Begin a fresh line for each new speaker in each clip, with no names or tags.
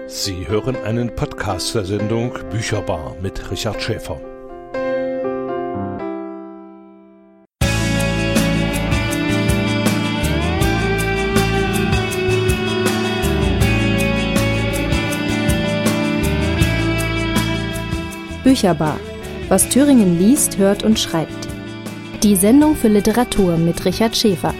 Sie hören einen Podcast der Sendung Bücherbar mit Richard Schäfer.
Bücherbar. Was Thüringen liest, hört und schreibt. Die Sendung für Literatur mit Richard Schäfer.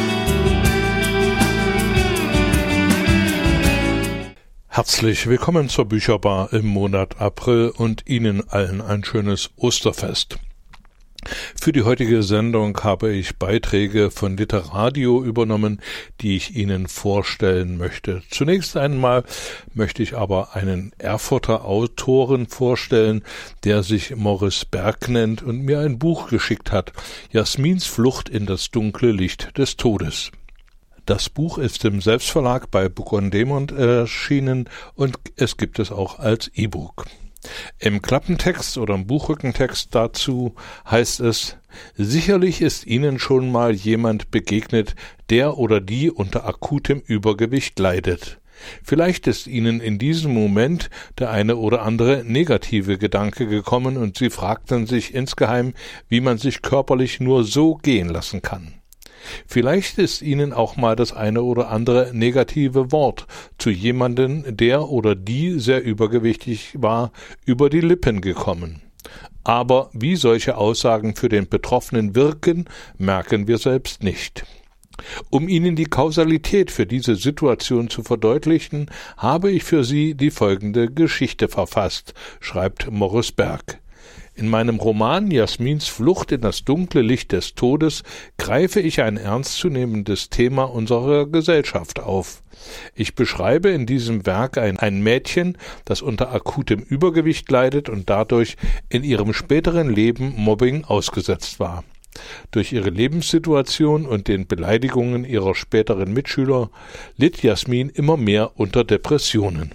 Herzlich willkommen zur Bücherbar im Monat April und Ihnen allen ein schönes Osterfest. Für die heutige Sendung habe ich Beiträge von Literadio übernommen, die ich Ihnen vorstellen möchte. Zunächst einmal möchte ich aber einen Erfurter Autoren vorstellen, der sich Morris Berg nennt und mir ein Buch geschickt hat, Jasmins Flucht in das dunkle Licht des Todes. Das Buch ist im Selbstverlag bei Book on Demand erschienen und es gibt es auch als E-Book. Im Klappentext oder im Buchrückentext dazu heißt es: Sicherlich ist Ihnen schon mal jemand begegnet, der oder die unter akutem Übergewicht leidet. Vielleicht ist Ihnen in diesem Moment der eine oder andere negative Gedanke gekommen und Sie fragten sich insgeheim, wie man sich körperlich nur so gehen lassen kann. Vielleicht ist Ihnen auch mal das eine oder andere negative Wort zu jemandem, der oder die sehr übergewichtig war, über die Lippen gekommen. Aber wie solche Aussagen für den Betroffenen wirken, merken wir selbst nicht. Um Ihnen die Kausalität für diese Situation zu verdeutlichen, habe ich für Sie die folgende Geschichte verfasst, schreibt Morris Berg. In meinem Roman Jasmins Flucht in das dunkle Licht des Todes greife ich ein ernstzunehmendes Thema unserer Gesellschaft auf. Ich beschreibe in diesem Werk ein Mädchen, das unter akutem Übergewicht leidet und dadurch in ihrem späteren Leben Mobbing ausgesetzt war. Durch ihre Lebenssituation und den Beleidigungen ihrer späteren Mitschüler litt Jasmin immer mehr unter Depressionen.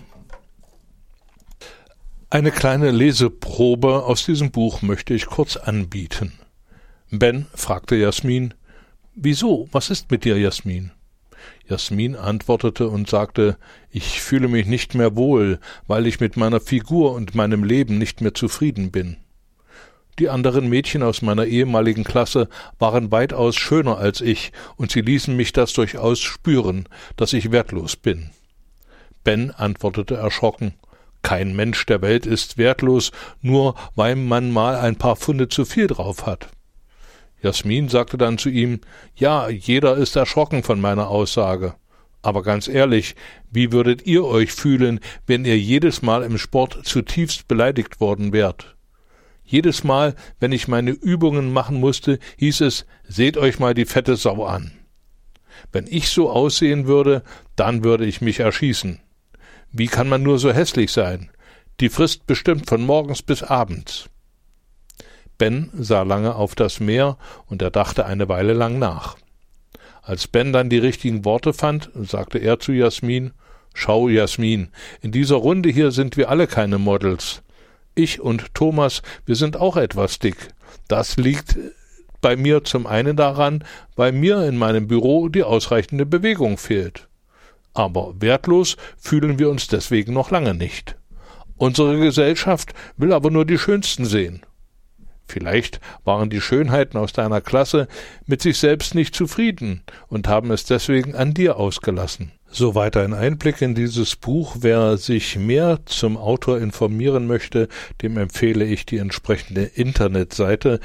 Eine kleine Leseprobe aus diesem Buch möchte ich kurz anbieten. Ben fragte Jasmin: »Wieso? Was ist mit dir, Jasmin?« Jasmin antwortete und sagte: »Ich fühle mich nicht mehr wohl, weil ich mit meiner Figur und meinem Leben nicht mehr zufrieden bin. Die anderen Mädchen aus meiner ehemaligen Klasse waren weitaus schöner als ich, und sie ließen mich das durchaus spüren, dass ich wertlos bin.« Ben antwortete erschrocken: »Kein Mensch der Welt ist wertlos, nur weil man mal ein paar Pfunde zu viel drauf hat.« Jasmin sagte dann zu ihm: »Ja, jeder ist erschrocken von meiner Aussage. Aber ganz ehrlich, wie würdet ihr euch fühlen, wenn ihr jedes Mal im Sport zutiefst beleidigt worden wärt? Jedes Mal, wenn ich meine Übungen machen musste, hieß es: »Seht euch mal die fette Sau an.« Wenn ich so aussehen würde, dann würde ich mich erschießen. Wie kann man nur so hässlich sein? Die frisst bestimmt von morgens bis abends.« Ben sah lange auf das Meer und er dachte eine Weile lang nach. Als Ben dann die richtigen Worte fand, sagte er zu Jasmin: »Schau, Jasmin, in dieser Runde hier sind wir alle keine Models. Ich und Thomas, wir sind auch etwas dick. Das liegt bei mir zum einen daran, weil mir in meinem Büro die ausreichende Bewegung fehlt. Aber wertlos fühlen wir uns deswegen noch lange nicht. Unsere Gesellschaft will aber nur die Schönsten sehen. Vielleicht waren die Schönheiten aus deiner Klasse mit sich selbst nicht zufrieden und haben es deswegen an dir ausgelassen.« Soweit ein Einblick in dieses Buch. Wer sich mehr zum Autor informieren möchte, dem empfehle ich die entsprechende Internetseite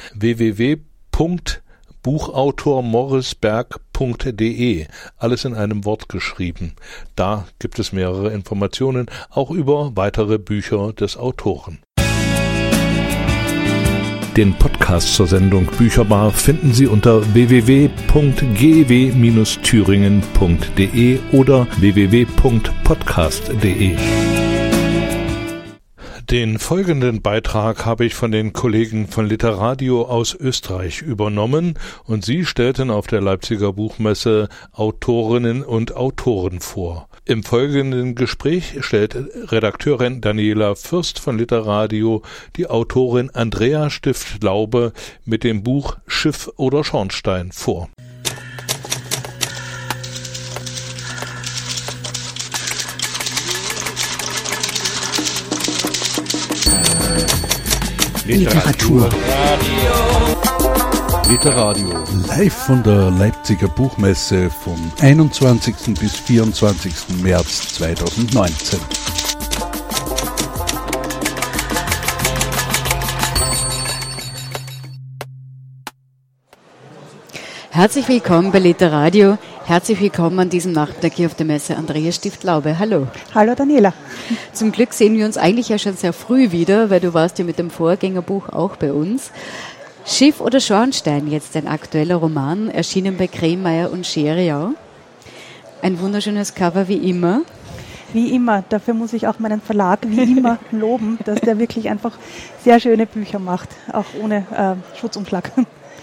www.buchautormorrisberg.de, alles in einem Wort geschrieben. Da gibt es mehrere Informationen, auch über weitere Bücher des Autoren. Den Podcast zur Sendung Bücherbar finden Sie unter www.gw-thüringen.de oder www.podcast.de. Den folgenden Beitrag habe ich von den Kollegen von Literadio aus Österreich übernommen und sie stellten auf der Leipziger Buchmesse Autorinnen und Autoren vor. Im folgenden Gespräch stellt Redakteurin Daniela Fürst von Literadio die Autorin Andrea Stift-Laube mit dem Buch Schiff oder Schornstein vor.
Literatur.
Literadio.
Live von der Leipziger Buchmesse vom 21. bis 24. März 2019.
Herzlich willkommen bei Literadio. Herzlich willkommen an diesem Nachmittag hier auf der Messe Andreas Stift-Laube. Hallo.
Hallo Daniela.
Zum Glück sehen wir uns eigentlich ja schon sehr früh wieder, weil du warst ja mit dem Vorgängerbuch auch bei uns. Schiff oder Schornstein, jetzt ein aktueller Roman, erschienen bei Kremeyer und Scheriau. Ein wunderschönes Cover wie immer.
Wie immer, dafür muss ich auch meinen Verlag wie immer loben, dass der wirklich einfach sehr schöne Bücher macht, auch ohne Schutzumschlag.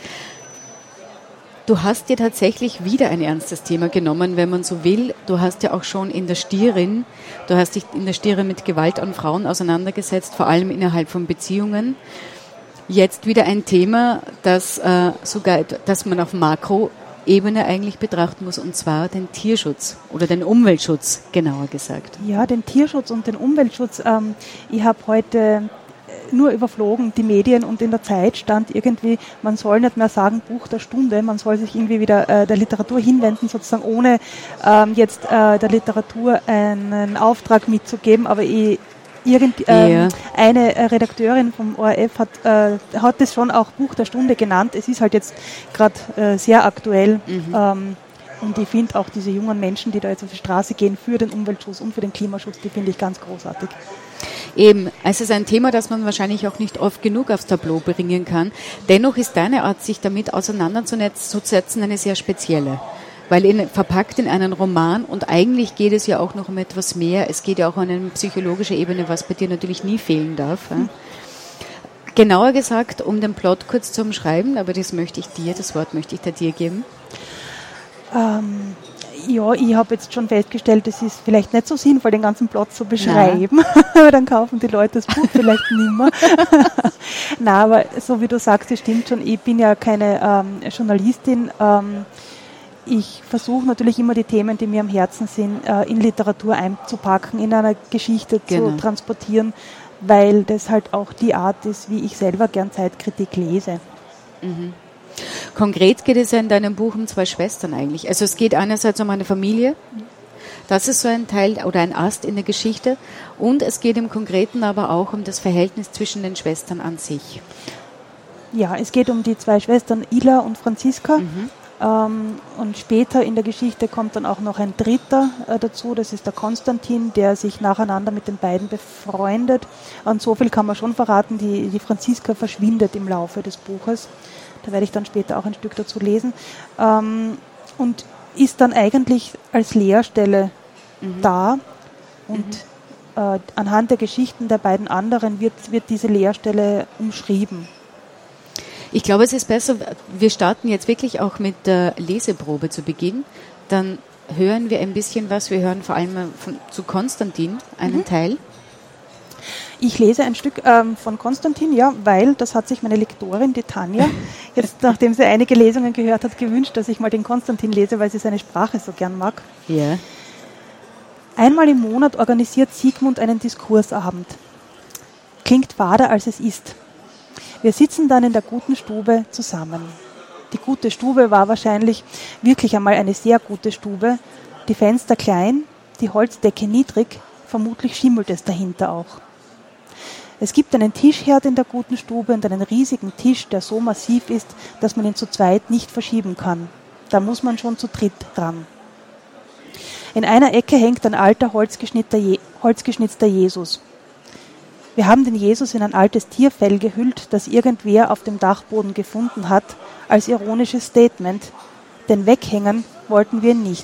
Du hast dir tatsächlich wieder ein ernstes Thema genommen, wenn man so will. Du hast ja auch schon in der Stirin, du hast dich in der Stirin mit Gewalt an Frauen auseinandergesetzt, vor allem innerhalb von Beziehungen. Jetzt wieder ein Thema, das man auf Makroebene eigentlich betrachten muss, und zwar den Tierschutz oder den Umweltschutz, genauer gesagt.
Ja, den Tierschutz und den Umweltschutz. Ich habe heute nur überflogen die Medien und in der Zeit stand irgendwie, man soll nicht mehr sagen Buch der Stunde, man soll sich irgendwie wieder der Literatur hinwenden, sozusagen ohne jetzt der Literatur einen Auftrag mitzugeben, aber eine Redakteurin vom ORF hat das schon auch Buch der Stunde genannt. Es ist halt jetzt gerade sehr aktuell. Und ich finde auch diese jungen Menschen, die da jetzt auf die Straße gehen für den Umweltschutz und für den Klimaschutz, die finde ich ganz großartig.
Eben, es ist ein Thema, das man wahrscheinlich auch nicht oft genug aufs Tableau bringen kann. Dennoch ist deine Art, sich damit auseinanderzusetzen, eine sehr spezielle. Weil verpackt in einen Roman, und eigentlich geht es ja auch noch um etwas mehr, es geht ja auch um eine psychologische Ebene, was bei dir natürlich nie fehlen darf. Genauer gesagt, um den Plot kurz zu umschreiben, aber das Wort möchte ich dir geben.
Ja, ich habe jetzt schon festgestellt, es ist vielleicht nicht so sinnvoll, den ganzen Plot zu beschreiben. Dann kaufen die Leute das Buch vielleicht nicht mehr. Nein, aber so wie du sagst, das stimmt schon. Ich bin ja keine Journalistin. Ich versuche natürlich immer die Themen, die mir am Herzen sind, in Literatur einzupacken, in einer Geschichte zu transportieren, weil das halt auch die Art ist, wie ich selber gern Zeitkritik lese.
Mhm. Konkret geht es ja in deinem Buch um zwei Schwestern eigentlich. Also es geht einerseits um eine Familie, das ist so ein Teil oder ein Ast in der Geschichte, und es geht im Konkreten aber auch um das Verhältnis zwischen den Schwestern an sich.
Ja, es geht um die zwei Schwestern Ila und Franziska. Und später in der Geschichte kommt dann auch noch ein dritter dazu, das ist der Konstantin, der sich nacheinander mit den beiden befreundet. Und so viel kann man schon verraten, die Franziska verschwindet im Laufe des Buches. Da werde ich dann später auch ein Stück dazu lesen. Und ist dann eigentlich als Leerstelle da. Und anhand der Geschichten der beiden anderen wird diese Leerstelle umschrieben.
Ich glaube, es ist besser, wir starten jetzt wirklich auch mit der Leseprobe zu Beginn. Dann hören wir ein bisschen was. Wir hören vor allem zu Konstantin einen Teil.
Ich lese ein Stück von Konstantin, ja, weil das hat sich meine Lektorin, die Tanja, jetzt nachdem sie einige Lesungen gehört hat, gewünscht, dass ich mal den Konstantin lese, weil sie seine Sprache so gern mag.
Ja.
Einmal im Monat organisiert Sigmund einen Diskursabend. Klingt fader, als es ist. Wir sitzen dann in der guten Stube zusammen. Die gute Stube war wahrscheinlich wirklich einmal eine sehr gute Stube. Die Fenster klein, die Holzdecke niedrig, vermutlich schimmelt es dahinter auch. Es gibt einen Tischherd in der guten Stube und einen riesigen Tisch, der so massiv ist, dass man ihn zu zweit nicht verschieben kann. Da muss man schon zu dritt ran. In einer Ecke hängt ein alter holzgeschnitzter Jesus. Wir haben den Jesus in ein altes Tierfell gehüllt, das irgendwer auf dem Dachboden gefunden hat, als ironisches Statement, denn weghängen wollten wir ihn nicht.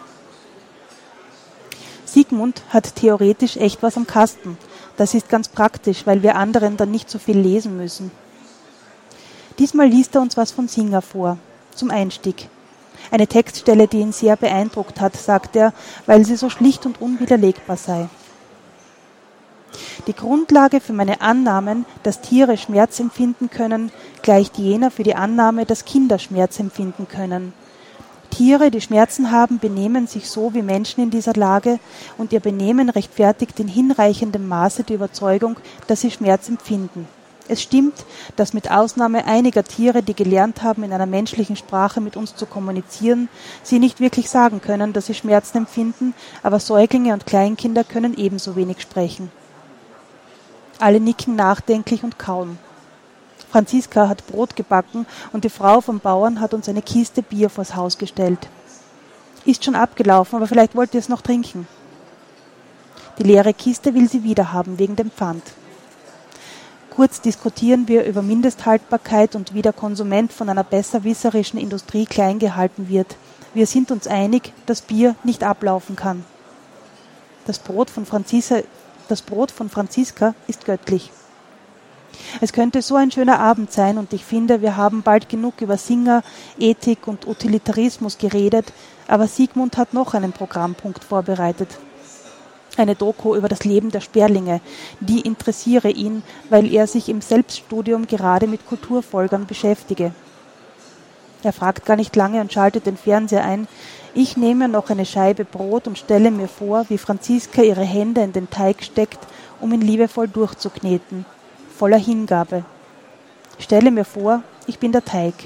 Sigmund hat theoretisch echt was am Kasten. Das ist ganz praktisch, weil wir anderen dann nicht so viel lesen müssen. Diesmal liest er uns was von Singer vor, zum Einstieg. Eine Textstelle, die ihn sehr beeindruckt hat, sagt er, weil sie so schlicht und unwiderlegbar sei. Die Grundlage für meine Annahmen, dass Tiere Schmerz empfinden können, gleicht jener für die Annahme, dass Kinder Schmerz empfinden können. Tiere, die Schmerzen haben, benehmen sich so wie Menschen in dieser Lage, und ihr Benehmen rechtfertigt in hinreichendem Maße die Überzeugung, dass sie Schmerz empfinden. Es stimmt, dass mit Ausnahme einiger Tiere, die gelernt haben, in einer menschlichen Sprache mit uns zu kommunizieren, sie nicht wirklich sagen können, dass sie Schmerzen empfinden, aber Säuglinge und Kleinkinder können ebenso wenig sprechen. Alle nicken nachdenklich und kauen. Franziska hat Brot gebacken und die Frau vom Bauern hat uns eine Kiste Bier vors Haus gestellt. Ist schon abgelaufen, aber vielleicht wollt ihr es noch trinken. Die leere Kiste will sie wiederhaben, wegen dem Pfand. Kurz diskutieren wir über Mindesthaltbarkeit und wie der Konsument von einer besserwisserischen Industrie klein gehalten wird. Wir sind uns einig, dass Bier nicht ablaufen kann. Das Brot von Franziska ist göttlich. Es könnte so ein schöner Abend sein und ich finde, wir haben bald genug über Singer, Ethik und Utilitarismus geredet, aber Sigmund hat noch einen Programmpunkt vorbereitet. Eine Doku über das Leben der Sperlinge, die interessiere ihn, weil er sich im Selbststudium gerade mit Kulturfolgern beschäftige. Er fragt gar nicht lange und schaltet den Fernseher ein. Ich nehme noch eine Scheibe Brot und stelle mir vor, wie Franziska ihre Hände in den Teig steckt, um ihn liebevoll durchzukneten, voller Hingabe. Stelle mir vor, ich bin der Teig.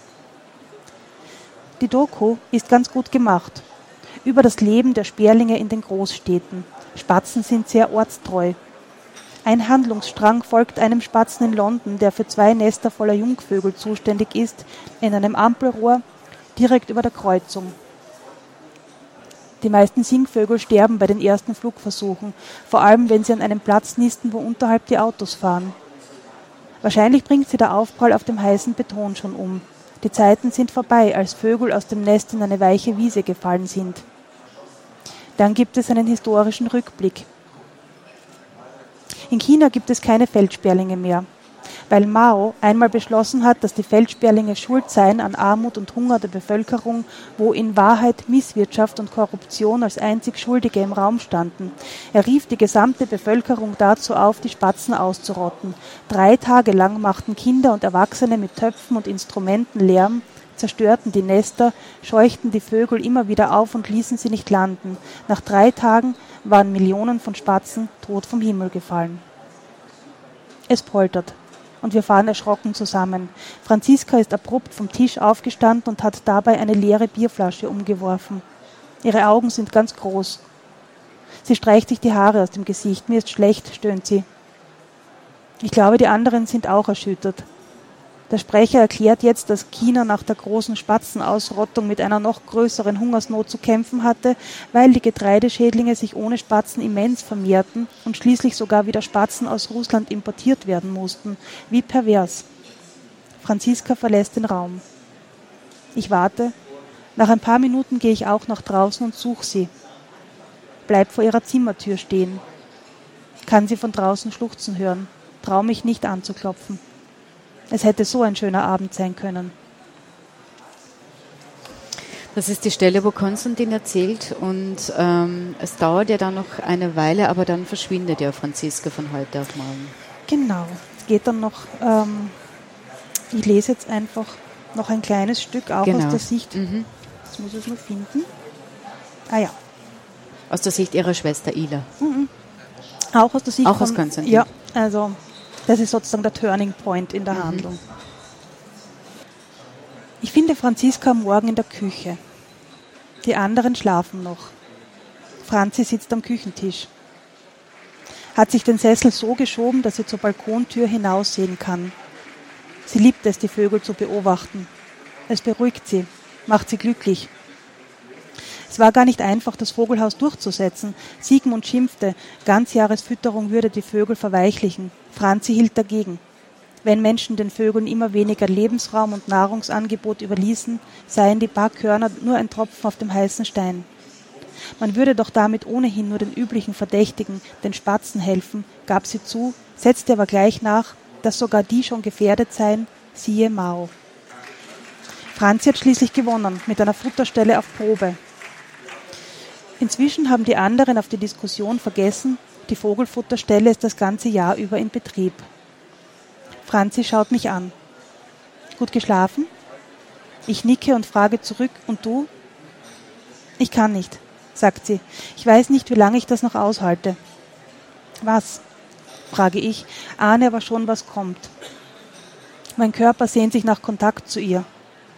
Die Doku ist ganz gut gemacht. Über das Leben der Sperlinge in den Großstädten. Spatzen sind sehr ortstreu. Ein Handlungsstrang folgt einem Spatzen in London, der für 2 Nester voller Jungvögel zuständig ist, in einem Ampelrohr direkt über der Kreuzung. Die meisten Singvögel sterben bei den ersten Flugversuchen, vor allem wenn sie an einem Platz nisten, wo unterhalb die Autos fahren. Wahrscheinlich bringt sie der Aufprall auf dem heißen Beton schon um. Die Zeiten sind vorbei, als Vögel aus dem Nest in eine weiche Wiese gefallen sind. Dann gibt es einen historischen Rückblick. In China gibt es keine Feldsperlinge mehr, weil Mao einmal beschlossen hat, dass die Feldsperlinge schuld seien an Armut und Hunger der Bevölkerung, wo in Wahrheit Misswirtschaft und Korruption als einzig Schuldige im Raum standen. Er rief die gesamte Bevölkerung dazu auf, die Spatzen auszurotten. 3 Tage lang machten Kinder und Erwachsene mit Töpfen und Instrumenten Lärm, zerstörten die Nester, scheuchten die Vögel immer wieder auf und ließen sie nicht landen. Nach 3 Tagen waren Millionen von Spatzen tot vom Himmel gefallen. Es poltert und wir fahren erschrocken zusammen. Franziska ist abrupt vom Tisch aufgestanden und hat dabei eine leere Bierflasche umgeworfen. Ihre Augen sind ganz groß. Sie streicht sich die Haare aus dem Gesicht. Mir ist schlecht, stöhnt sie. Ich glaube, die anderen sind auch erschüttert. Der Sprecher erklärt jetzt, dass China nach der großen Spatzenausrottung mit einer noch größeren Hungersnot zu kämpfen hatte, weil die Getreideschädlinge sich ohne Spatzen immens vermehrten und schließlich sogar wieder Spatzen aus Russland importiert werden mussten. Wie pervers. Franziska verlässt den Raum. Ich warte. Nach ein paar Minuten gehe ich auch nach draußen und suche sie. Bleib vor ihrer Zimmertür stehen. Kann sie von draußen schluchzen hören. Trau mich nicht anzuklopfen. Es hätte so ein schöner Abend sein können.
Das ist die Stelle, wo Konstantin erzählt und es dauert ja dann noch eine Weile, aber dann verschwindet ja Franziska von heute auf morgen.
Genau, es geht dann noch, ich lese jetzt einfach noch ein kleines Stück, auch aus der Sicht, jetzt muss ich es noch finden. Ah ja.
Aus der Sicht ihrer Schwester Ila.
Auch aus der Sicht
aus Konstantin.
Ja, also das ist sozusagen der Turning Point in der Handlung. Ich finde Franziska am Morgen in der Küche. Die anderen schlafen noch. Franzi sitzt am Küchentisch. Hat sich den Sessel so geschoben, dass sie zur Balkontür hinaussehen kann. Sie liebt es, die Vögel zu beobachten. Es beruhigt sie, macht sie glücklich. Es war gar nicht einfach, das Vogelhaus durchzusetzen. Sigmund schimpfte, Ganzjahresfütterung würde die Vögel verweichlichen. Franzi hielt dagegen. Wenn Menschen den Vögeln immer weniger Lebensraum und Nahrungsangebot überließen, seien die paar Körner nur ein Tropfen auf dem heißen Stein. Man würde doch damit ohnehin nur den üblichen Verdächtigen, den Spatzen, helfen, gab sie zu, setzte aber gleich nach, dass sogar die schon gefährdet seien, siehe Mao. Franzi hat schließlich gewonnen, mit einer Futterstelle auf Probe. Inzwischen haben die anderen auf die Diskussion vergessen, die Vogelfutterstelle ist das ganze Jahr über in Betrieb. Franzi schaut mich an. Gut geschlafen? Ich nicke und frage zurück, und du? Ich kann nicht, sagt sie. Ich weiß nicht, wie lange ich das noch aushalte. Was? frage ich, ahne aber schon, was kommt. Mein Körper sehnt sich nach Kontakt zu ihr.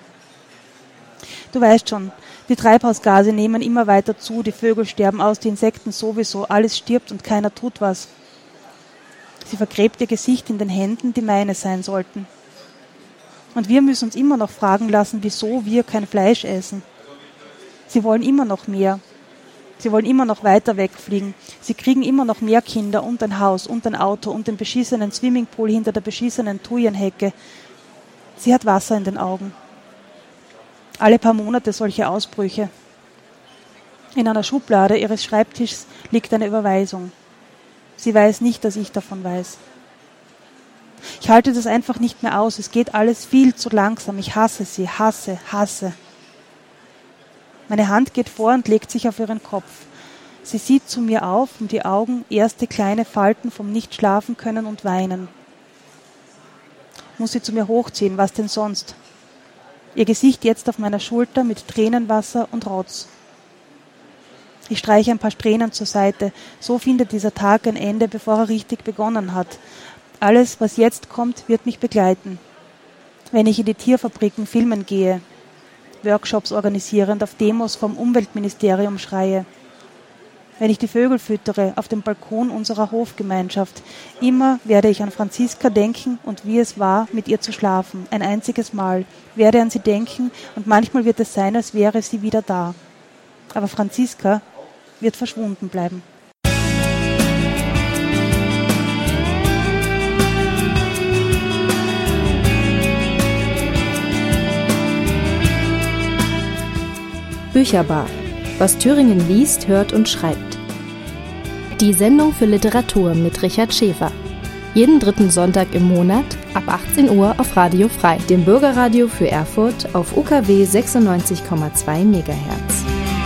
Du weißt schon, die Treibhausgase nehmen immer weiter zu, die Vögel sterben aus, die Insekten sowieso, alles stirbt und keiner tut was. Sie vergräbt ihr Gesicht in den Händen, die meine sein sollten. Und wir müssen uns immer noch fragen lassen, wieso wir kein Fleisch essen. Sie wollen immer noch mehr. Sie wollen immer noch weiter wegfliegen. Sie kriegen immer noch mehr Kinder und ein Haus und ein Auto und den beschissenen Swimmingpool hinter der beschissenen Thujenhecke. Sie hat Wasser in den Augen. Alle paar Monate solche Ausbrüche. In einer Schublade ihres Schreibtischs liegt eine Überweisung. Sie weiß nicht, dass ich davon weiß. Ich halte das einfach nicht mehr aus. Es geht alles viel zu langsam. Ich hasse sie, hasse. Meine Hand geht vor und legt sich auf ihren Kopf. Sie sieht zu mir auf und die Augen erste kleine Falten vom Nicht-Schlafen-Können und Weinen. Muss sie zu mir hochziehen, was denn sonst? Ihr Gesicht jetzt auf meiner Schulter mit Tränenwasser und Rotz. Ich streiche ein paar Strähnen zur Seite. So findet dieser Tag ein Ende, bevor er richtig begonnen hat. Alles, was jetzt kommt, wird mich begleiten. Wenn ich in die Tierfabriken filmen gehe, Workshops organisierend, auf Demos vom Umweltministerium schreie. Wenn ich die Vögel füttere, auf dem Balkon unserer Hofgemeinschaft. Immer werde ich an Franziska denken und wie es war, mit ihr zu schlafen. Ein einziges Mal. Werde an sie denken und manchmal wird es sein, als wäre sie wieder da. Aber Franziska wird verschwunden bleiben.
Bücherbar. Was Thüringen liest, hört und schreibt. Die Sendung für Literatur mit Richard Schäfer. Jeden dritten Sonntag im Monat ab 18 Uhr auf Radio Frei, dem Bürgerradio für Erfurt auf UKW 96,2 MHz.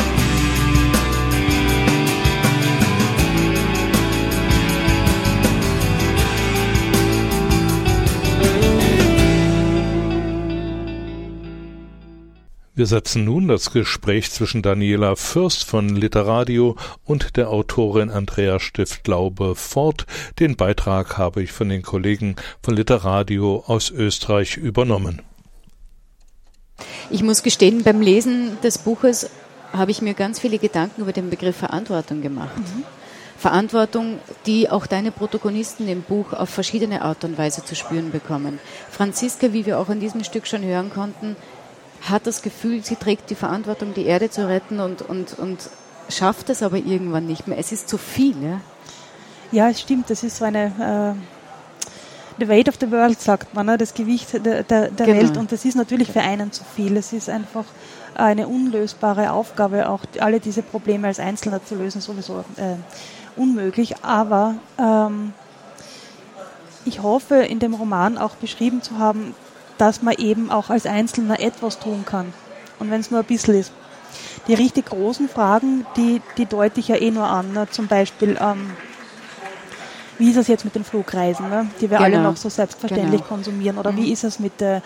Wir setzen nun das Gespräch zwischen Daniela Fürst von Literadio und der Autorin Andrea Stift-Laube fort. Den Beitrag habe ich von den Kollegen von Literadio aus Österreich übernommen.
Ich muss gestehen, beim Lesen des Buches habe ich mir ganz viele Gedanken über den Begriff Verantwortung gemacht. Verantwortung, die auch deine Protagonisten im Buch auf verschiedene Art und Weise zu spüren bekommen. Franziska, wie wir auch in diesem Stück schon hören konnten, hat das Gefühl, sie trägt die Verantwortung, die Erde zu retten und schafft es aber irgendwann nicht mehr. Es ist zu viel.
Ja, es stimmt. Das ist so eine the weight of the world, sagt man, ne? Das Gewicht der genau. Welt. Und das ist natürlich für einen zu viel. Es ist einfach eine unlösbare Aufgabe, auch alle diese Probleme als Einzelner zu lösen, sowieso unmöglich. Aber ich hoffe, in dem Roman auch beschrieben zu haben, dass man eben auch als Einzelner etwas tun kann. Und wenn es nur ein bisschen ist. Die richtig großen Fragen, die deute ich ja nur an. Ne? Zum Beispiel, wie ist es jetzt mit den Flugreisen, ne? Die wir alle noch so selbstverständlich konsumieren? Oder wie ist es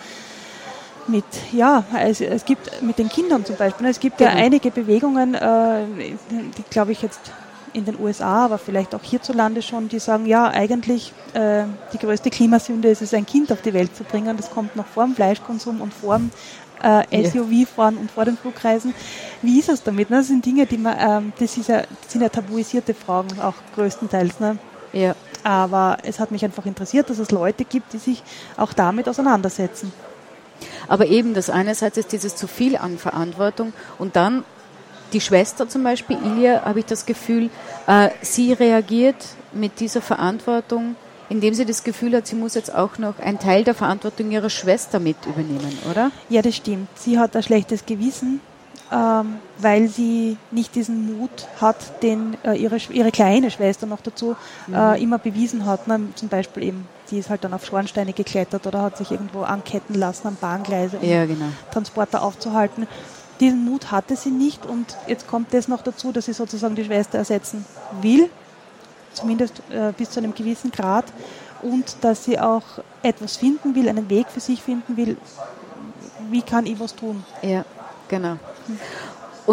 es gibt mit den Kindern zum Beispiel. Ne? Es gibt ja einige Bewegungen, die glaube ich jetzt in den USA, aber vielleicht auch hierzulande schon, die sagen, ja, eigentlich die größte Klimasünde ist es, ein Kind auf die Welt zu bringen. Das kommt noch vor dem Fleischkonsum und vor dem SUV-Fahren und vor den Flugreisen. Wie ist es damit? Ne? Das sind Dinge, das sind ja tabuisierte Fragen, auch größtenteils. Ne? Ja. Aber es hat mich einfach interessiert, dass es Leute gibt, die sich auch damit auseinandersetzen.
Aber eben, das einerseits ist dieses zu viel an Verantwortung und dann die Schwester zum Beispiel, Ilja, habe ich das Gefühl, sie reagiert mit dieser Verantwortung, indem sie das Gefühl hat, sie muss jetzt auch noch einen Teil der Verantwortung ihrer Schwester mit übernehmen, oder?
Ja, das stimmt. Sie hat ein schlechtes Gewissen, weil sie nicht diesen Mut hat, den ihre kleine Schwester noch dazu immer bewiesen hat. Ne? Zum Beispiel eben, die ist halt dann auf Schornsteine geklettert oder hat sich irgendwo anketten lassen am Bahngleise, um Transporter aufzuhalten. Diesen Mut hatte sie nicht und jetzt kommt das noch dazu, dass sie sozusagen die Schwester ersetzen will, zumindest bis zu einem gewissen Grad, und dass sie auch etwas finden will, einen Weg für sich finden will, wie kann ich was tun.
Ja, genau. Und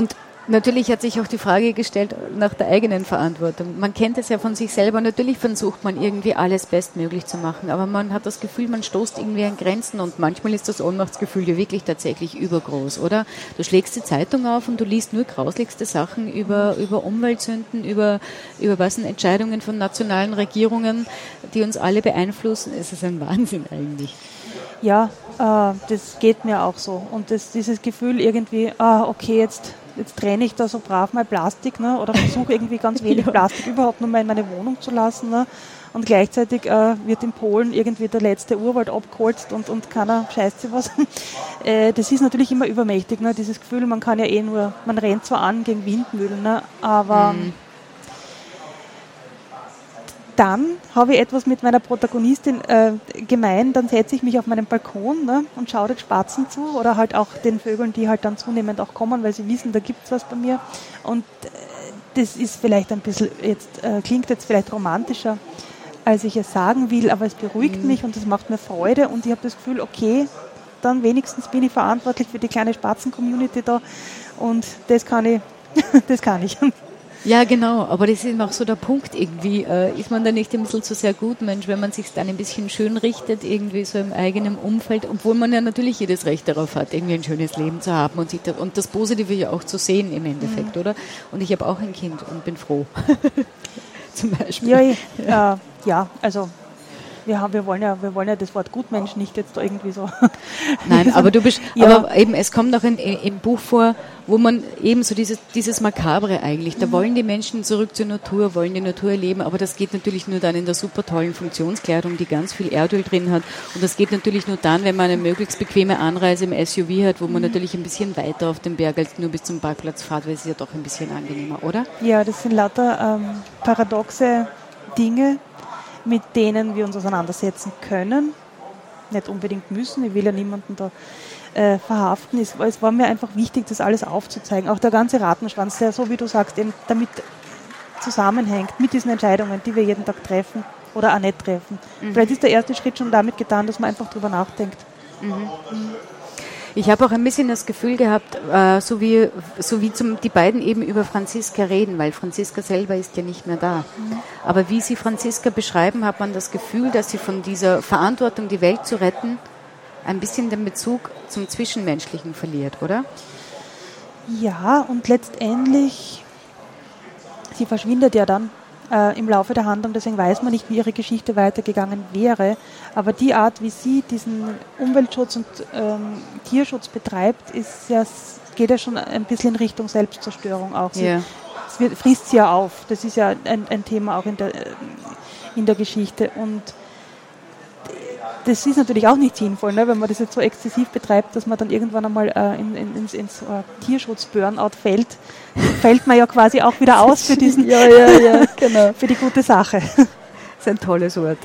Natürlich hat sich auch die Frage gestellt nach der eigenen Verantwortung. Man kennt es ja von sich selber. Natürlich versucht man irgendwie alles bestmöglich zu machen, aber man hat das Gefühl, man stoßt irgendwie an Grenzen und manchmal ist das Ohnmachtsgefühl ja wirklich tatsächlich übergroß, oder? Du schlägst die Zeitung auf und du liest nur grauslichste Sachen über Umweltsünden, über Entscheidungen von nationalen Regierungen, die uns alle beeinflussen. Es ist ein Wahnsinn eigentlich.
Ja, das geht mir auch so. Und dieses Gefühl irgendwie, okay, jetzt trenne ich da so brav mal Plastik, ne, oder versuche irgendwie ganz wenig Plastik überhaupt nur mal in meine Wohnung zu lassen. Ne, und gleichzeitig wird in Polen irgendwie der letzte Urwald abgeholzt und keiner scheißt sich was. Das ist natürlich immer übermächtig, ne, dieses Gefühl, man kann ja man rennt zwar an gegen Windmühlen, ne, aber dann habe ich etwas mit meiner Protagonistin gemein, dann setze ich mich auf meinen Balkon, ne, und schaue den Spatzen zu oder halt auch den Vögeln, die halt dann zunehmend auch kommen, weil sie wissen, da gibt es was bei mir. Und das ist vielleicht ein bisschen, klingt jetzt vielleicht romantischer, als ich es sagen will, aber es beruhigt mich und es macht mir Freude und ich habe das Gefühl, okay, dann wenigstens bin ich verantwortlich für die kleine Spatzen-Community da und das kann ich.
Ja, genau, aber das ist eben auch so der Punkt irgendwie. Ist man da nicht ein bisschen zu sehr Gutmensch, wenn man sich dann ein bisschen schön richtet, irgendwie so im eigenen Umfeld, obwohl man ja natürlich jedes Recht darauf hat, irgendwie ein schönes Leben zu haben und das Positive ja auch zu sehen im Endeffekt, oder? Und ich habe auch ein Kind und bin froh. Zum Beispiel.
Ja, also wir wollen ja das Wort Gutmensch nicht jetzt da irgendwie so.
Nein, aber aber eben, es kommt auch im Buch vor, wo man eben so dieses Makabre eigentlich, da wollen die Menschen zurück zur Natur, wollen die Natur erleben, aber das geht natürlich nur dann in der super tollen Funktionskleidung, die ganz viel Erdöl drin hat und das geht natürlich nur dann, wenn man eine möglichst bequeme Anreise im SUV hat, wo man natürlich ein bisschen weiter auf den Berg als nur bis zum Parkplatz fährt, weil es ist ja doch ein bisschen angenehmer, oder?
Ja, das sind lauter paradoxe Dinge, mit denen wir uns auseinandersetzen können, nicht unbedingt müssen, ich will ja niemanden da verhaften. Es war mir einfach wichtig, das alles aufzuzeigen. Auch der ganze Rattenschwanz, der, so wie du sagst, eben damit zusammenhängt, mit diesen Entscheidungen, die wir jeden Tag treffen oder auch nicht treffen. Vielleicht ist der erste Schritt schon damit getan, dass man einfach drüber nachdenkt.
Ich habe auch ein bisschen das Gefühl gehabt, so wie die beiden eben über Franziska reden, weil Franziska selber ist ja nicht mehr da. Aber wie sie Franziska beschreiben, hat man das Gefühl, dass sie von dieser Verantwortung, die Welt zu retten, ein bisschen den Bezug zum Zwischenmenschlichen verliert, oder?
Ja, und letztendlich, sie verschwindet ja dann im Laufe der Handlung, deswegen weiß man nicht, wie ihre Geschichte weitergegangen wäre. Aber die Art, wie sie diesen Umweltschutz und Tierschutz betreibt, geht ja schon ein bisschen in Richtung Selbstzerstörung auch. Frisst sie ja auf. Das ist ja ein Thema auch in der Geschichte. Und das ist natürlich auch nicht sinnvoll, ne, wenn man das jetzt so exzessiv betreibt, dass man dann irgendwann einmal ins Tierschutz-Burnout fällt man ja quasi auch wieder aus für diesen, genau, für die gute Sache.
Das ist ein tolles Wort.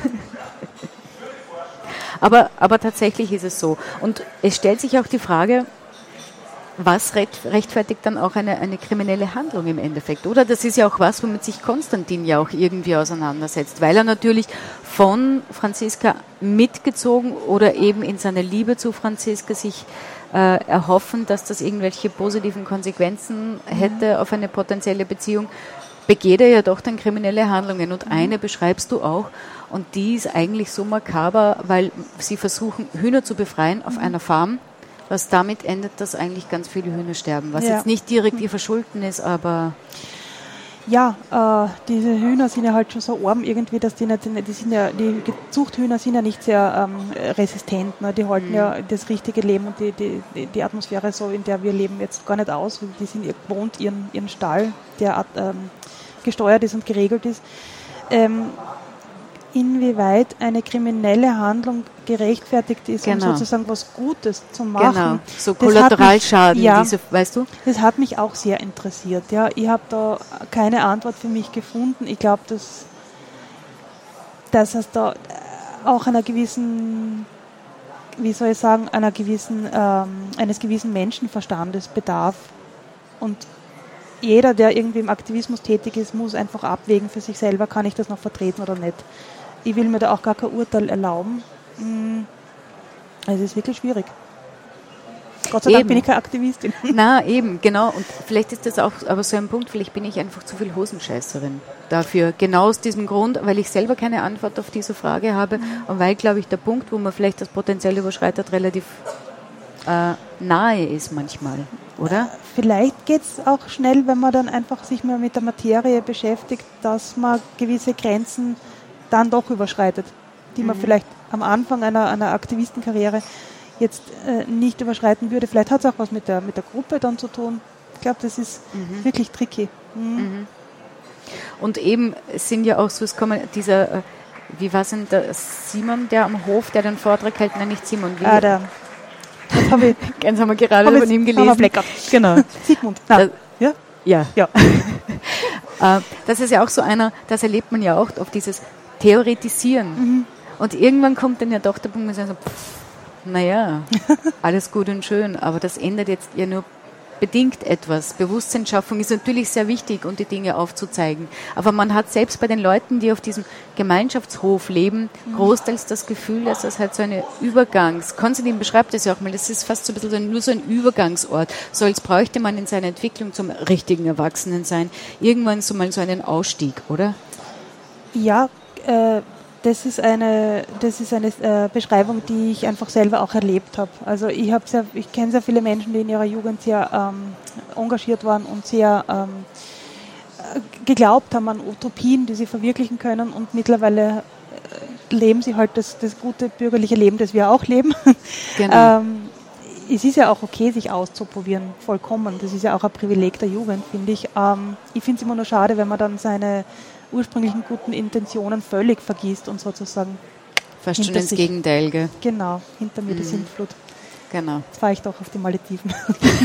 Aber tatsächlich ist es so. Und es stellt sich auch die Frage, was rechtfertigt dann auch eine kriminelle Handlung im Endeffekt, oder? Das ist ja auch was, womit sich Konstantin ja auch irgendwie auseinandersetzt, weil er natürlich von Franziska mitgezogen oder eben in seiner Liebe zu Franziska sich erhoffen, dass das irgendwelche positiven Konsequenzen hätte auf eine potenzielle Beziehung, begeht er ja doch dann kriminelle Handlungen. Und eine beschreibst du auch, und die ist eigentlich so makaber, weil sie versuchen, Hühner zu befreien auf einer Farm. Was damit endet, dass eigentlich ganz viele Hühner sterben, was jetzt nicht direkt ihr Verschulden ist, aber...
Ja, diese Hühner sind ja halt schon so arm irgendwie, dass die Zuchthühner sind ja nicht sehr resistent, ne? Die halten ja das richtige Leben und die Atmosphäre, so in der wir leben, jetzt gar nicht aus. Die sind gewohnt, ihren Stall, der gesteuert ist und geregelt ist. Inwieweit eine kriminelle Handlung gerechtfertigt ist, um sozusagen was Gutes zu machen.
Genau, so Kollateralschaden, weißt du?
Das hat mich auch sehr interessiert. Ja, ich habe da keine Antwort für mich gefunden. Ich glaube, dass es da auch einer gewissen, eines gewissen Menschenverstandes bedarf. Und jeder, der irgendwie im Aktivismus tätig ist, muss einfach abwägen für sich selber, kann ich das noch vertreten oder nicht. Ich will mir da auch gar kein Urteil erlauben. Also es ist wirklich schwierig. Gott sei Dank bin ich keine Aktivistin.
Na, eben, genau. Und vielleicht ist das auch aber so ein Punkt, vielleicht bin ich einfach zu viel Hosenscheißerin dafür. Genau aus diesem Grund, weil ich selber keine Antwort auf diese Frage habe und weil, glaube ich, der Punkt, wo man vielleicht das potenziell überschreitet, relativ nahe ist manchmal, oder?
Vielleicht geht es auch schnell, wenn man dann einfach sich mal mit der Materie beschäftigt, dass man gewisse Grenzen dann doch überschreitet, die man vielleicht am Anfang einer Aktivistenkarriere jetzt nicht überschreiten würde. Vielleicht hat es auch was mit der Gruppe dann zu tun. Ich glaube, das ist wirklich tricky.
Und eben, es sind ja auch so, es kommen dieser, wie war es denn, der Simon, der am Hof, der den Vortrag hält, nein, nicht Simon, wie?
Das haben
wir gerade von ihm gelesen.
Genau. Sigmund.
Ja. Das ist ja auch so das erlebt man ja auch auf dieses Theoretisieren. Und irgendwann kommt dann ja doch der Punkt, wo man sagt, naja, alles gut und schön, aber das ändert jetzt ja nur bedingt etwas. Bewusstseinsschaffung ist natürlich sehr wichtig und die Dinge aufzuzeigen. Aber man hat selbst bei den Leuten, die auf diesem Gemeinschaftshof leben, großteils das Gefühl, dass das halt so eine Konstantin beschreibt das ja auch mal, das ist fast so ein bisschen nur so ein Übergangsort. So als bräuchte man in seiner Entwicklung zum richtigen Erwachsenensein irgendwann so mal so einen Ausstieg, oder?
Ja, das ist eine Beschreibung, die ich einfach selber auch erlebt habe. Also ich kenne sehr viele Menschen, die in ihrer Jugend sehr engagiert waren und sehr geglaubt haben an Utopien, die sie verwirklichen können, und mittlerweile leben sie halt das gute bürgerliche Leben, das wir auch leben.
Genau.
Es ist ja auch okay, sich auszuprobieren, vollkommen. Das ist ja auch ein Privileg der Jugend, finde ich. Ich finde es immer nur schade, wenn man dann seine ursprünglichen guten Intentionen völlig vergisst und sozusagen
fast schon ins Gegenteil, gell?
Genau, hinter mir die Sintflut.
Genau.
Jetzt fahre ich doch auf die Malediven.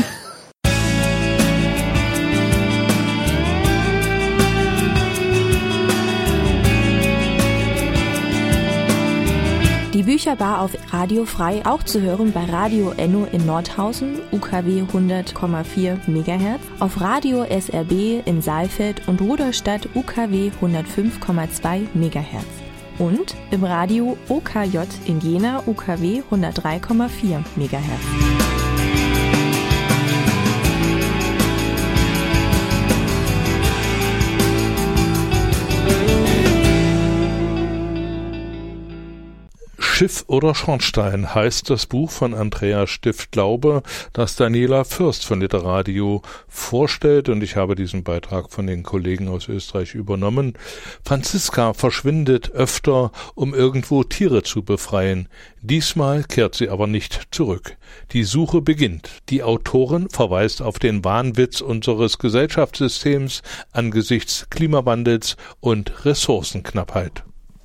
Die Bücherbar auf Radio Frei auch zu hören bei Radio Enno in Nordhausen, UKW 100,4 MHz, auf Radio SRB in Saalfeld und Rudolstadt, UKW 105,2 MHz und im Radio OKJ in Jena, UKW 103,4 MHz.
Schiff oder Schornstein heißt das Buch von Andrea Stift-Glaube, das Daniela Fürst von Literadio vorstellt, und ich habe diesen Beitrag von den Kollegen aus Österreich übernommen. Franziska verschwindet öfter, um irgendwo Tiere zu befreien. Diesmal kehrt sie aber nicht zurück. Die Suche beginnt. Die Autorin verweist auf den Wahnwitz unseres Gesellschaftssystems angesichts Klimawandels und Ressourcenknappheit.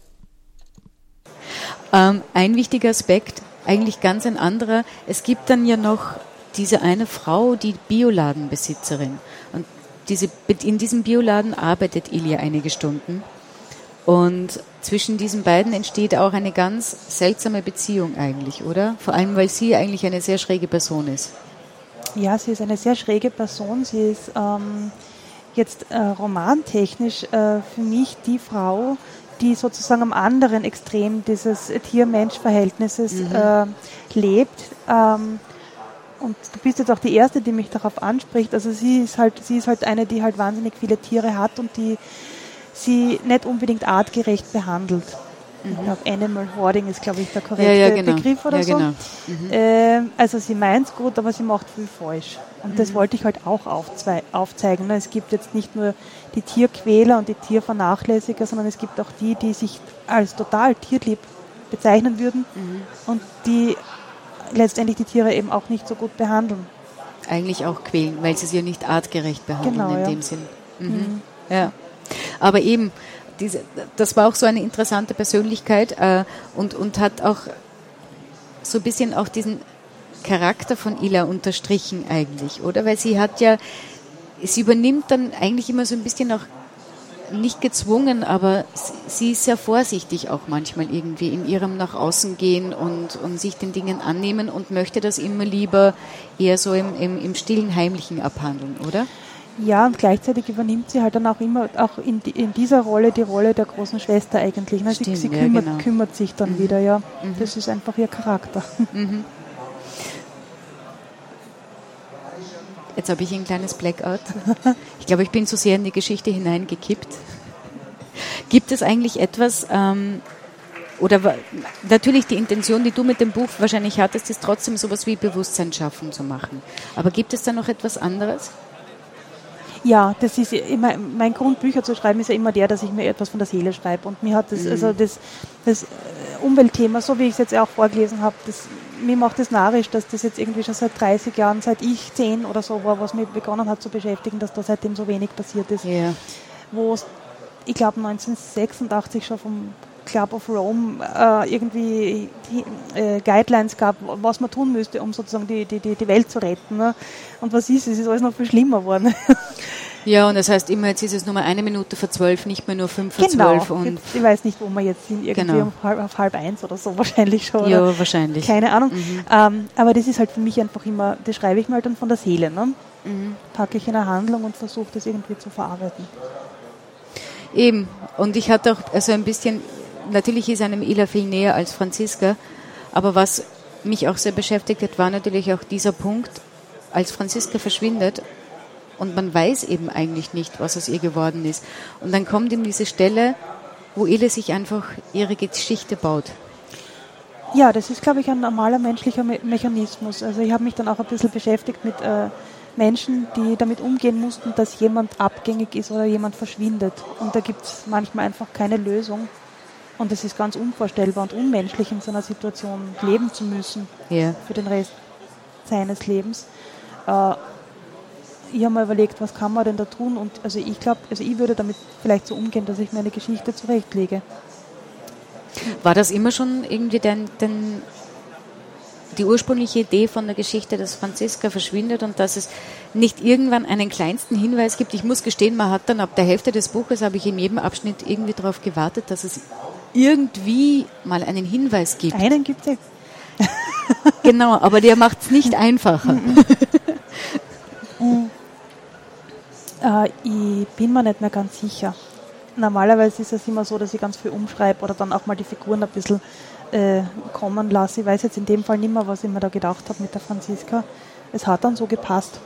Ein wichtiger Aspekt, eigentlich ganz ein anderer, es gibt dann ja noch diese eine Frau, die Bioladenbesitzerin. Und in diesem Bioladen arbeitet Ilja einige Stunden. Und zwischen diesen beiden entsteht auch eine ganz seltsame Beziehung eigentlich, oder? Vor allem, weil sie eigentlich eine sehr schräge Person ist.
Ja, sie ist eine sehr schräge Person. Sie ist jetzt romantechnisch für mich die Frau, die sozusagen am anderen Extrem dieses Tier-Mensch-Verhältnisses lebt. Und du bist jetzt auch die Erste, die mich darauf anspricht. Also sie ist halt eine, die halt wahnsinnig viele Tiere hat und die sie nicht unbedingt artgerecht behandelt. Ich glaube, Animal Hoarding ist, glaube ich, der korrekte Begriff oder so. Genau. Also sie meint es gut, aber sie macht viel falsch. Und das wollte ich halt auch aufzeigen. Es gibt jetzt nicht nur die Tierquäler und die Tiervernachlässiger, sondern es gibt auch die sich als total tierlieb bezeichnen würden und die letztendlich die Tiere eben auch nicht so gut behandeln.
Eigentlich auch quälen, weil sie ja nicht artgerecht behandeln,
genau,
in dem Sinn. Ja. Aber eben, das war auch so eine interessante Persönlichkeit und hat auch so ein bisschen auch diesen Charakter von Ilja unterstrichen eigentlich, oder? Weil sie übernimmt dann eigentlich immer so ein bisschen auch, nicht gezwungen, aber sie ist sehr vorsichtig auch manchmal irgendwie in ihrem nach außen gehen und sich den Dingen annehmen und möchte das immer lieber eher so im stillen Heimlichen abhandeln, oder?
Ja, und gleichzeitig übernimmt sie halt dann auch immer, auch in dieser Rolle, die Rolle der großen Schwester eigentlich. Ne?
Stimmt,
sie
genau.
kümmert sich dann wieder, ja. Das ist einfach ihr Charakter.
Jetzt habe ich ein kleines Blackout. Ich glaube, ich bin zu sehr in die Geschichte hineingekippt. Gibt es eigentlich etwas, natürlich die Intention, die du mit dem Buch wahrscheinlich hattest, ist trotzdem sowas wie Bewusstsein schaffen zu machen. Aber gibt es da noch etwas anderes?
Ja, das ist immer, mein Grund, Bücher zu schreiben, ist ja immer der, dass ich mir etwas von der Seele schreibe. Und mir hat das Umweltthema, so wie ich es jetzt auch vorgelesen habe, mir macht es narrisch, dass das jetzt irgendwie schon seit 30 Jahren, seit ich 10 oder so war, was mich begonnen hat zu beschäftigen, dass da seitdem so wenig passiert ist.
Yeah.
Wo es, ich glaube 1986 schon vom Club of Rome irgendwie Guidelines gab, was man tun müsste, um sozusagen die Welt zu retten. Ne? Und was ist es? Es ist alles noch viel schlimmer geworden.
Ja, und das heißt immer, jetzt ist es nur mal 1 Minute vor 12, nicht mehr nur 5 vor 12. Und
jetzt, ich weiß nicht, wo wir jetzt sind, irgendwie auf 12:30 oder so wahrscheinlich schon.
Ja,
oder?
wahrscheinlich.
Keine Ahnung. Aber das ist halt für mich einfach immer, das schreibe ich mal dann von der Seele. Ne? Packe ich in eine Handlung und versuche das irgendwie zu verarbeiten.
Eben. Und ich hatte auch also ein bisschen, natürlich ist einem Ila viel näher als Franziska, aber was mich auch sehr beschäftigt hat, war natürlich auch dieser Punkt, als Franziska verschwindet und man weiß eben eigentlich nicht, was aus ihr geworden ist. Und dann kommt eben diese Stelle, wo Ila sich einfach ihre Geschichte baut.
Ja, das ist, glaube ich, ein normaler menschlicher Mechanismus. Also ich habe mich dann auch ein bisschen beschäftigt mit Menschen, die damit umgehen mussten, dass jemand abgängig ist oder jemand verschwindet. Und da gibt es manchmal einfach keine Lösung. Und es ist ganz unvorstellbar und unmenschlich, in so einer Situation leben zu müssen für den Rest seines Lebens. Ich habe mir überlegt, was kann man denn da tun? Und also ich glaube, ich würde damit vielleicht so umgehen, dass ich mir eine Geschichte zurechtlege.
War das immer schon irgendwie die ursprüngliche Idee von der Geschichte, dass Franziska verschwindet und dass es nicht irgendwann einen kleinsten Hinweis gibt? Ich muss gestehen, man hat dann ab der Hälfte des Buches, habe ich in jedem Abschnitt irgendwie darauf gewartet, dass es irgendwie mal einen Hinweis gibt.
Einen gibt es ja.
Genau, aber der macht es nicht einfacher.
Ich bin mir nicht mehr ganz sicher. Normalerweise ist es immer so, dass ich ganz viel umschreibe oder dann auch mal die Figuren ein bisschen kommen lasse. Ich weiß jetzt in dem Fall nicht mehr, was ich mir da gedacht habe mit der Franziska. Es hat dann so gepasst.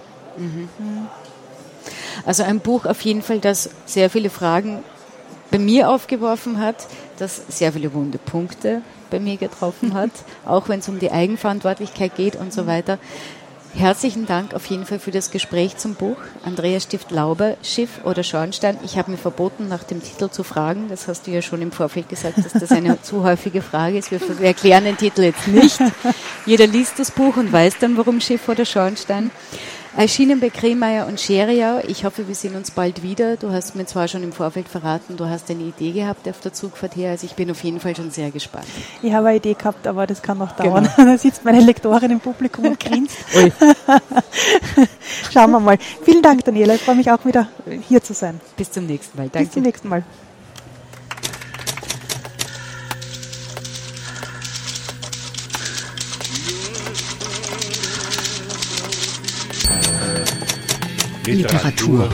Also ein Buch auf jeden Fall, das sehr viele Fragen bei mir aufgeworfen hat, das sehr viele wunde Punkte bei mir getroffen hat, auch wenn es um die Eigenverantwortlichkeit geht und so weiter. Herzlichen Dank auf jeden Fall für das Gespräch zum Buch. Andrea Stift-Lauber, Schiff oder Schornstein. Ich habe mir verboten, nach dem Titel zu fragen. Das hast du ja schon im Vorfeld gesagt, dass das eine zu häufige Frage ist. Wir erklären den Titel jetzt nicht. Jeder liest das Buch und weiß dann, warum Schiff oder Schornstein. Erschienen bei Kremeyer und Scheriau. Ich hoffe, wir sehen uns bald wieder. Du hast mir zwar schon im Vorfeld verraten, du hast eine Idee gehabt auf der Zugfahrt her. Also ich bin auf jeden Fall schon sehr gespannt.
Ich habe eine Idee gehabt, aber das kann noch dauern. Genau. Da sitzt meine Lektorin im Publikum und grinst. Schauen wir mal. Vielen Dank, Daniela. Ich freue mich auch wieder, hier zu sein.
Bis zum nächsten Mal. Danke.
Bis zum nächsten Mal.
Literatur.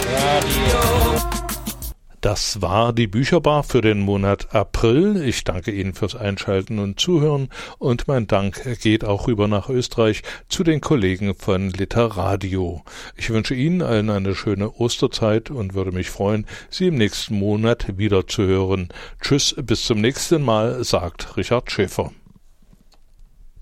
Das war die Bücherbar für den Monat April. Ich danke Ihnen fürs Einschalten und Zuhören und mein Dank geht auch rüber nach Österreich zu den Kollegen von Literadio. Ich wünsche Ihnen allen eine schöne Osterzeit und würde mich freuen, Sie im nächsten Monat wieder zu hören. Tschüss, bis zum nächsten Mal, sagt Richard Schäfer.